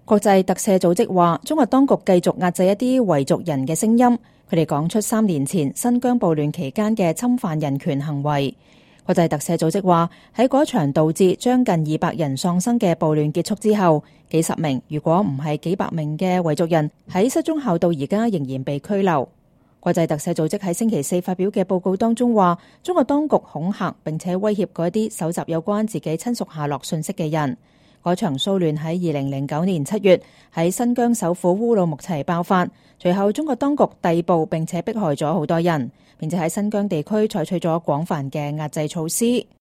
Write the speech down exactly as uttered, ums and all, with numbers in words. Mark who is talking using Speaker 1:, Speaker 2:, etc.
Speaker 1: 國際特赦組織話，中國當局繼續壓制一啲維族人嘅聲音，佢哋講出三年前新疆暴亂期間嘅侵犯人權行為。國際特赦組織話，喺嗰場導致將近二百人喪生嘅暴亂結束之後，幾十名如果唔係幾百名嘅維族人喺失蹤後到而家仍然被拘留。國際特赦組織喺星期四發表嘅報告當中話，中國當局恐嚇並且威脅嗰啲搜集有關自己親屬下落信息嘅人。嗰場騷亂喺二零零九年七月喺新疆首府烏魯木齊爆發，隨後中國當局逮捕並且迫害咗好多人，並且喺新疆地區採取咗廣泛嘅壓制措施。